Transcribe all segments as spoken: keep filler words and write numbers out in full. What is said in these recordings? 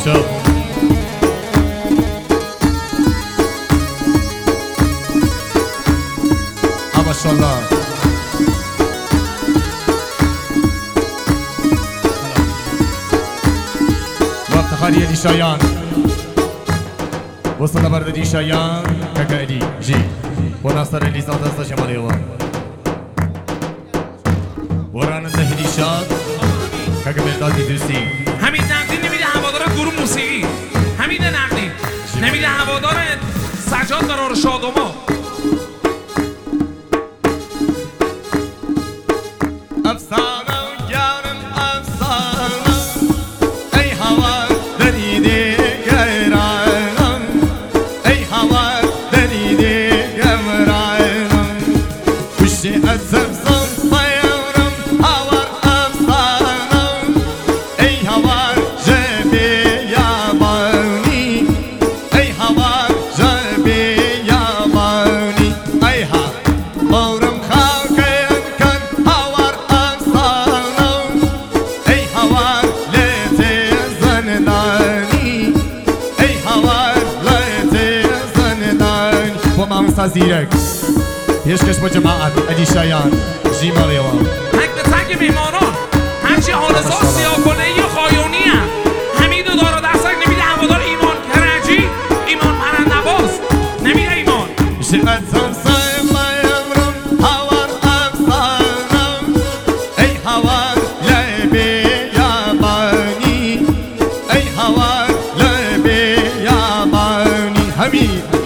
شب ماشاءالله وقت خالیه دی شایان وصل برد دی شایان ککا ادی جی و ناصر لیزان دست جمالی و وران تهدی شاد ککا مرداد دوستی حمید نقدی نمیده هوادار گروه موسیقی حمید نقدی نمیده هوادار سجاد قرار شادوما زیرک پیشکش با جماعت علی شایان جیما لیوان تک به تک میمانان هرچی حالزا سیاه کنه یا خایونی هم حمید و دارا دستک نمیده هوادار ایمان کرجی ایمان پرندباز نمیده ایمان شقدم سایمایم هوار افسانم ای هوار لبی یابانی ای هوار لبی یابانی حمید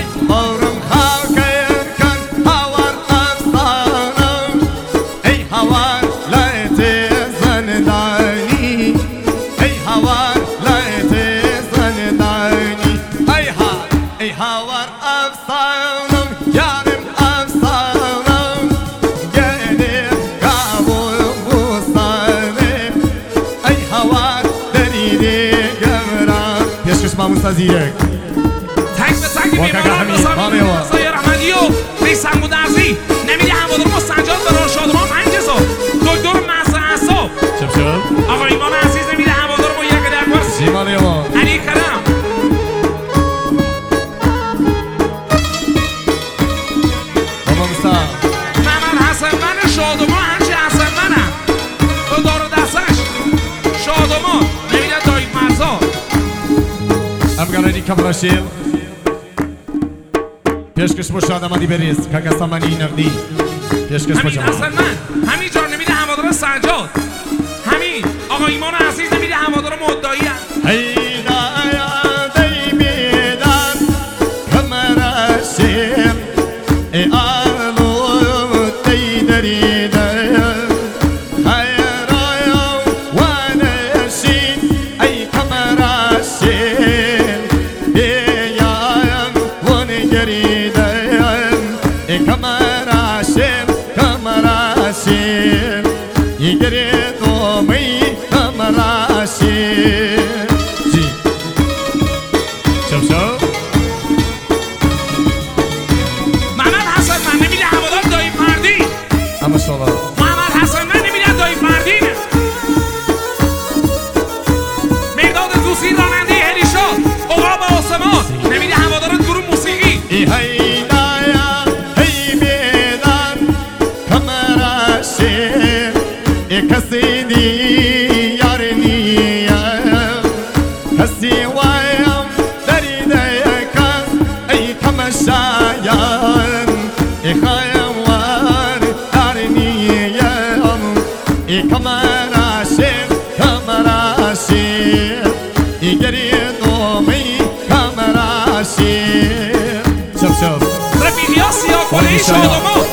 ماموسا زیرک تک به تک میمانان نظامی رضای رحمدی و ریسم بودرزی نمیده هوادار ما سجاد قرار شادمان پنج سال دکتر محسن اصاب چم شد؟ آقا ایمان عزیز نمیده هوادار ما یک در پرس جیما لیوان علی کرم ماموسا محمد حسن من شادمان هرچی حسن منم تو دارو دستش شادمان نمیده دایی مرزا امگرانی کمراشیل پیشکش با شادمانی بریز که سامانی نقدی پیشکش با جماعت حمید حسن من همین جار نمیده هوادار سجاد همین آقا ایمان عزیز نمیده هوادار مدعی هم هیدایا دی بیدان کمراشیل ای آلو دی دریده خیرایا و نشین ای کمراشیل Kamarashim, kamarashim, yigre domi kamarashim. Ji, şapşo. محمد حسن من نمیده هوادار دایی فردی. اما شاءالله. محمد حسن من نمیده دایی فردی. مرداد دوستی راننده هلیشاد، عقاب آسمان نمیده هوادار گروه موسیقی. ای هیدایا هی بیدان kamarashim, ekasidi yarniyam, kasi wayam daride kas, ey kamashayan, ekhayam war yarniyam, ey kamarashim, kamarashim, igeri domi kamarashim. شب شب رفیقی ها سیاه کنه ای شادمان